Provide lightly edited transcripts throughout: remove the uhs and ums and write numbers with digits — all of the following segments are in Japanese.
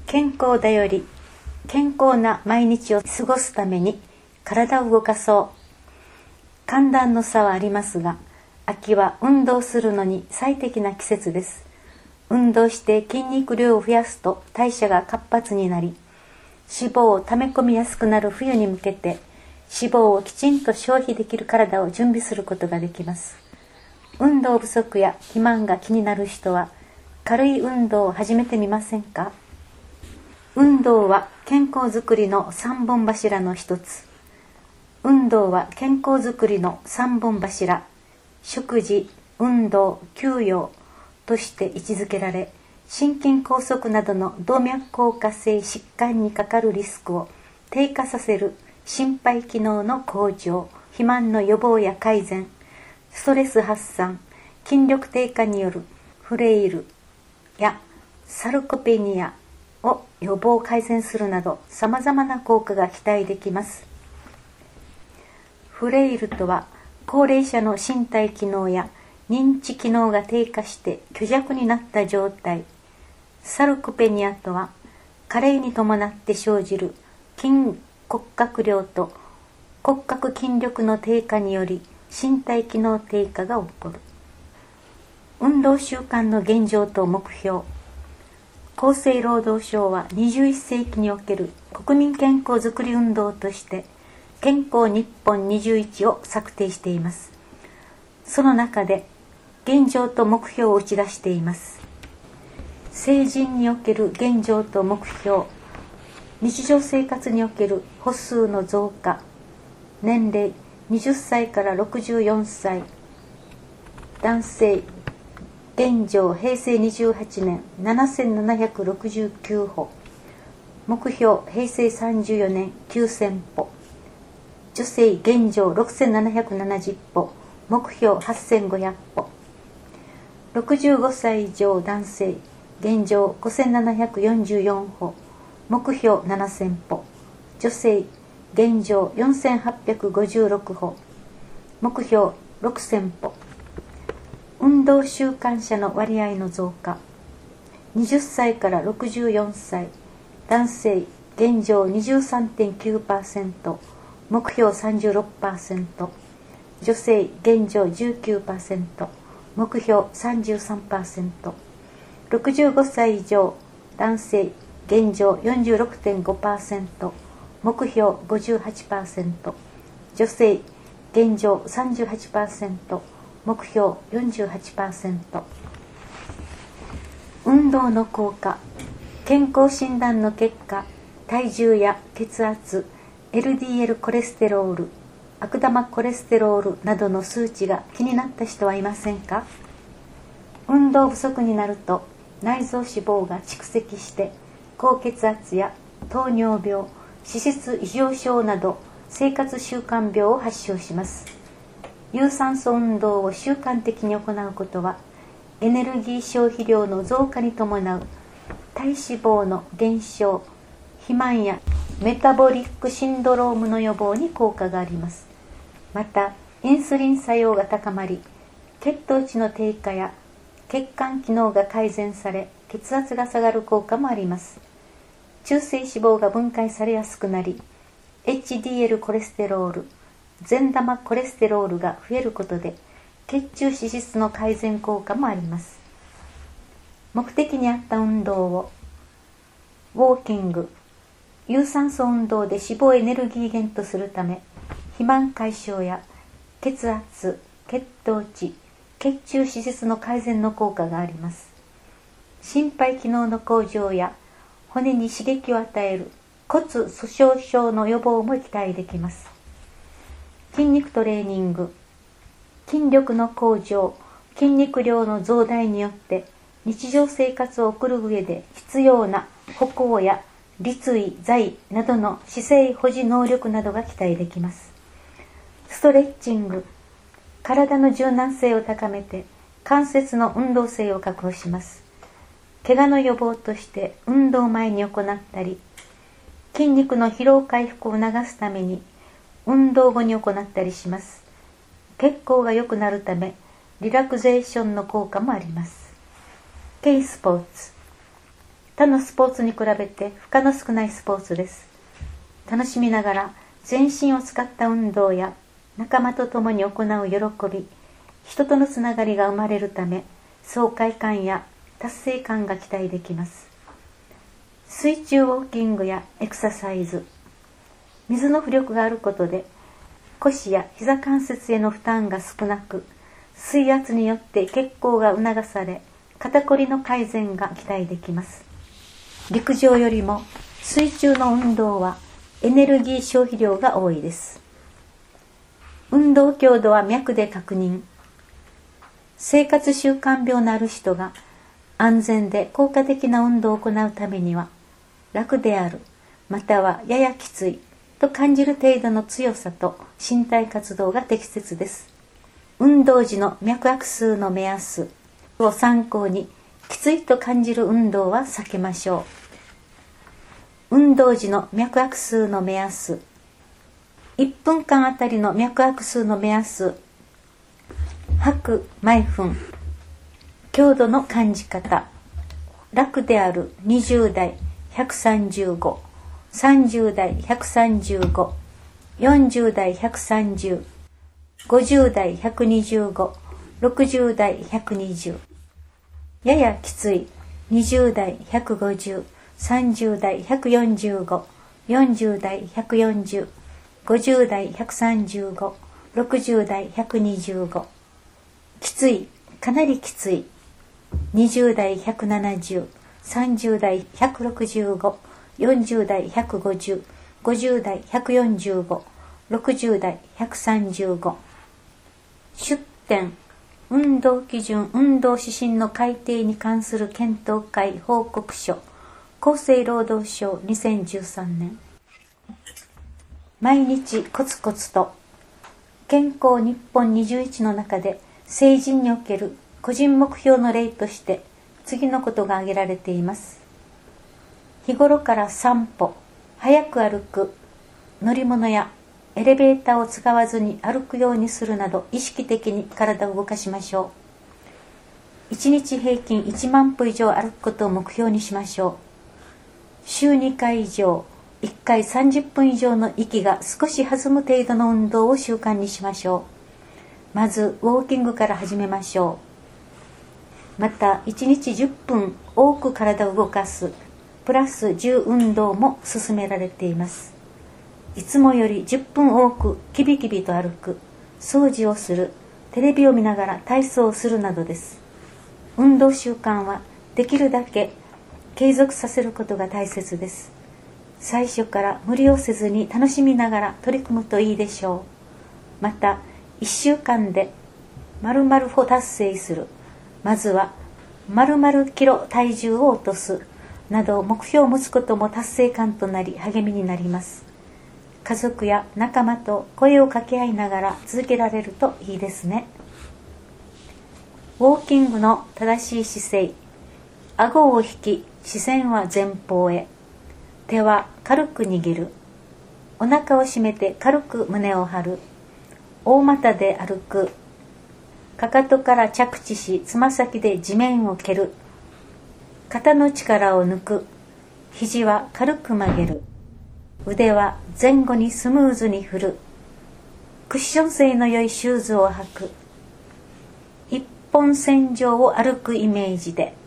健康だより健康な毎日を過ごすために体を動かそう。寒暖の差はありますが、秋は運動するのに最適な季節です。運動して筋肉量を増やすと代謝が活発になり、脂肪を溜め込みやすくなる冬に向けて脂肪をきちんと消費できる体を準備することができます。運動不足や肥満が気になる人は軽い運動を始めてみませんか？運動は健康づくりの3本柱の一つ。運動は健康づくりの3本柱、食事、運動、休養として位置づけられ、心筋梗塞などの動脈硬化性疾患にかかるリスクを低下させる心肺機能の向上、肥満の予防や改善、ストレス発散、筋力低下によるフレイルやサルコペニアを予防改善するなど様々な効果が期待できます。フレイルとは高齢者の身体機能や認知機能が低下して虚弱になった状態。サルコペニアとは加齢に伴って生じる筋骨格量と骨格筋力の低下により身体機能低下が起こる。運動習慣の現状と目標。厚生労働省は21世紀における国民健康づくり運動として健康日本21を策定しています。その中で現状と目標を打ち出しています。成人における現状と目標、日常生活における歩数の増加、年齢20歳から64歳、男性、現状平成28年7769歩、目標平成34年9000歩、女性現状6770歩、目標8500歩、65歳以上男性現状5744歩、目標7000歩、女性現状4856歩、目標6000歩。運動習慣者の割合の増加。20歳から64歳男性現状 23.9%、目標 36%、女性現状 19%、目標 33%、65歳以上男性現状 46.5%、目標 58%、女性現状 38%、目標 48%。運動の効果。健康診断の結果、体重や血圧、LDL コレステロール、悪玉コレステロールなどの数値が気になった人はいませんか？運動不足になると内臓脂肪が蓄積して高血圧や糖尿病、脂質異常症など生活習慣病を発症します。有酸素運動を習慣的に行うことはエネルギー消費量の増加に伴う体脂肪の減少、肥満やメタボリックシンドロームの予防に効果があります。またインスリン作用が高まり、血糖値の低下や血管機能が改善され血圧が下がる効果もあります。中性脂肪が分解されやすくなり、 HDL コレステロール、善玉コレステロールが増えることで血中脂質の改善効果もあります。目的に合った運動をウォーキング、有酸素運動で脂肪をエネルギー源とするため、肥満解消や血圧、血糖値、血中脂質の改善の効果があります。心肺機能の向上や骨に刺激を与える骨粗鬆症の予防も期待できます。筋肉トレーニング。筋力の向上、筋肉量の増大によって日常生活を送る上で必要な歩行や立位、座位などの姿勢保持能力などが期待できます。ストレッチング。体の柔軟性を高めて関節の運動性を確保します。怪我の予防として運動前に行ったり、筋肉の疲労回復を促すために運動後に行ったりします。血行が良くなるためリラクゼーションの効果もあります。Kスポーツ。 他のスポーツに比べて負荷の少ないスポーツです。楽しみながら全身を使った運動や仲間と共に行う喜び、人とのつながりが生まれるため、爽快感や達成感が期待できます。水中ウォーキングやエクササイズ、水の浮力があることで腰や膝関節への負担が少なく、水圧によって血行が促され、肩こりの改善が期待できます。陸上よりも水中の運動はエネルギー消費量が多いです。運動強度は脈で確認。生活習慣病のある人が安全で効果的な運動を行うためには、楽である、またはややきついと感じる程度の強さと身体活動が適切です。運動時の脈拍数の目安を参考に、きついと感じる運動は避けましょう。運動時の脈拍数の目安、1分間あたりの脈拍数の目安、拍毎分、強度の感じ方、楽である20代135、30代135、40代130、50代125、60代120、ややきつい20代150、30代145、40代140、50代135、60代125、きつい、かなりきつい20代170、30代165、40代150、50代145、60代135。出典、運動基準運動指針の改定に関する検討会報告書、厚生労働省2013年。毎日コツコツと、健康日本21の中で成人における個人目標の例として次のことが挙げられています。日頃から散歩、早く歩く、乗り物やエレベーターを使わずに歩くようにするなど意識的に体を動かしましょう。1日平均1万歩以上歩くことを目標にしましょう。週2回以上、1回30分以上の息が少し弾む程度の運動を習慣にしましょう。まずウォーキングから始めましょう。また1日10分多く体を動かすプラス10運動も勧められています。いつもより10分多くキビキビと歩く、掃除をする、テレビを見ながら体操をするなどです。運動習慣はできるだけ継続させることが大切です。最初から無理をせずに楽しみながら取り組むといいでしょう。また1週間で〇〇歩達成する、まずは〇〇キロ体重を落とすなど目標を持つことも達成感となり励みになります。家族や仲間と声を掛け合いながら続けられるといいですね。ウォーキングの正しい姿勢、顎を引き視線は前方へ、手は軽く握る、お腹を締めて軽く胸を張る、大股で歩く、かかとから着地しつま先で地面を蹴る、肩の力を抜く、肘は軽く曲げる、腕は前後にスムーズに振る、クッション性の良いシューズを履く、一本線上を歩くイメージで。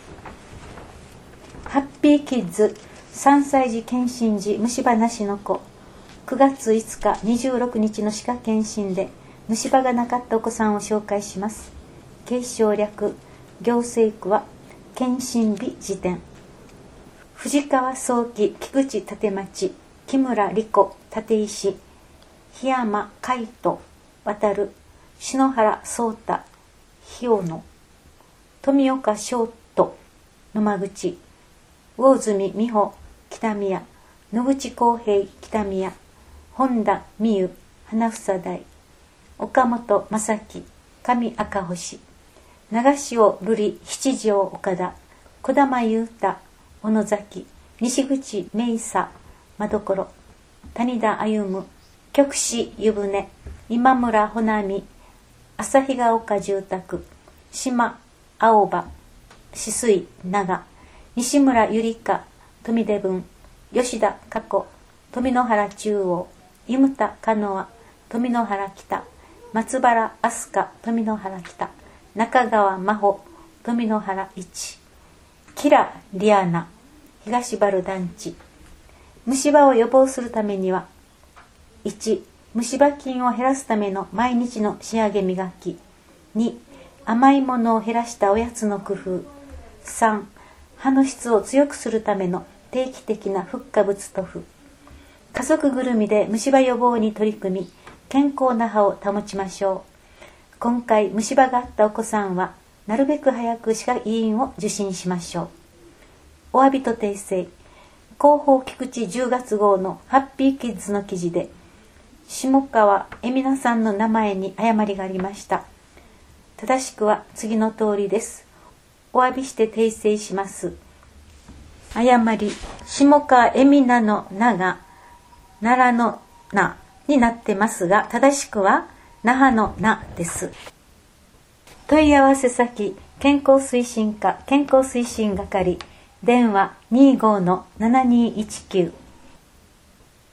ハッピーキッズ3歳児検診時虫歯なしの子、9月5日26日の歯科検診で虫歯がなかったお子さんを紹介します。警視庁略行政区は検診日時点。藤川早期菊池立町木村理子立石檜山海斗渡篠原壮太日尾野富岡翔斗野間口魚住美穂北宮野口康平北宮本田美優花房台岡本正樹上赤星長潮瑠璃七条岡田児玉裕太小野崎西口明沙真所谷田歩極志湯船今村穂波旭ヶ丘住宅島青葉止水長西村ゆりか富出文、吉田加子富野原中央、井牟田加納は富野原北、松原飛鳥富野原北、中川真帆富野原一、キラリアナ東原団地。虫歯を予防するためには、1、虫歯菌を減らすための毎日の仕上げ磨き。2、甘いものを減らしたおやつの工夫。3、歯の質を強くするための定期的なフッ化物塗布。家族ぐるみで虫歯予防に取り組み、健康な歯を保ちましょう。今回虫歯があったお子さんは、なるべく早く歯科医院を受診しましょう。お詫びと訂正。広報菊池10月号のハッピーキッズの記事で、下川恵美奈さんの名前に誤りがありました。正しくは次の通りです。お詫びして訂正します。誤り、下川恵美奈の名が奈良の名になってますが、正しくは那覇の名です。問い合わせ先、健康推進課健康推進係、電話 25-7219